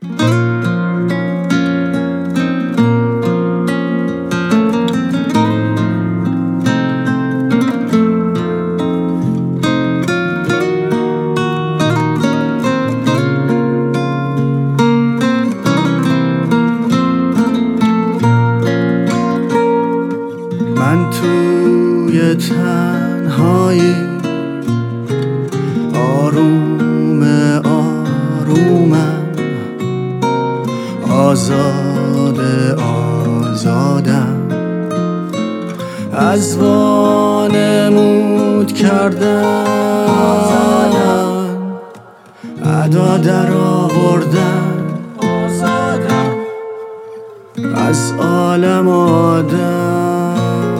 من توی تنهایی آروم آرومم، آزادم، از وانمود کردن ادا در آوردن، از عالم آدم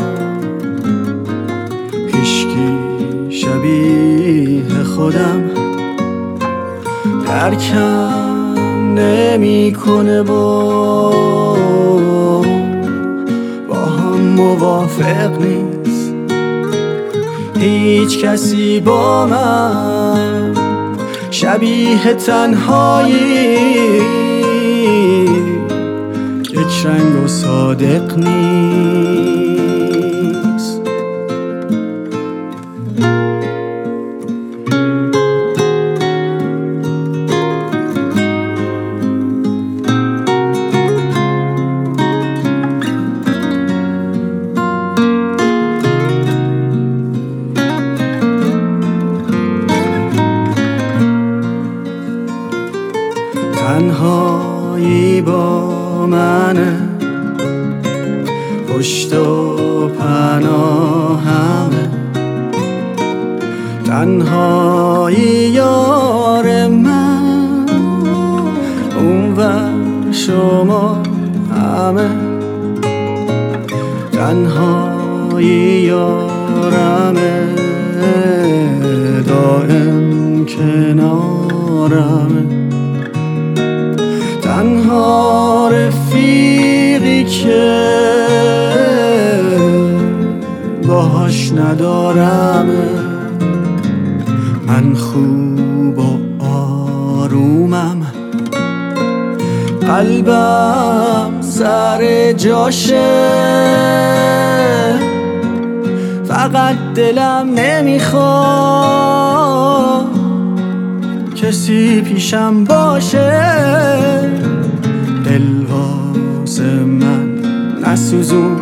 هیچکی شبیه خودم درکم نمی‌کنه، با هم موافق نیست هیچ کسی با من شبیه تنهایی، یک رنگ و صادق نیست. تنهایی با منه، پشت و پناهمه، تنهایی یار من، اونور شما همه، تنهایی یارمه، دائم کنارمه، تنها رفیقی که باهاش ندارم. من خوب و آرومم، قلبم سر جاشه، فقط دلم نمیخواد کسی پیشم باشه، دل واسه من نسوزون،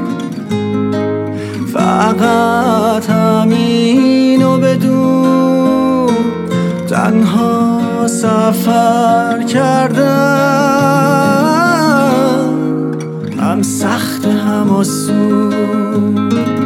فقط همینو بدون، تنها سفر کردم هم سخت هم آسون.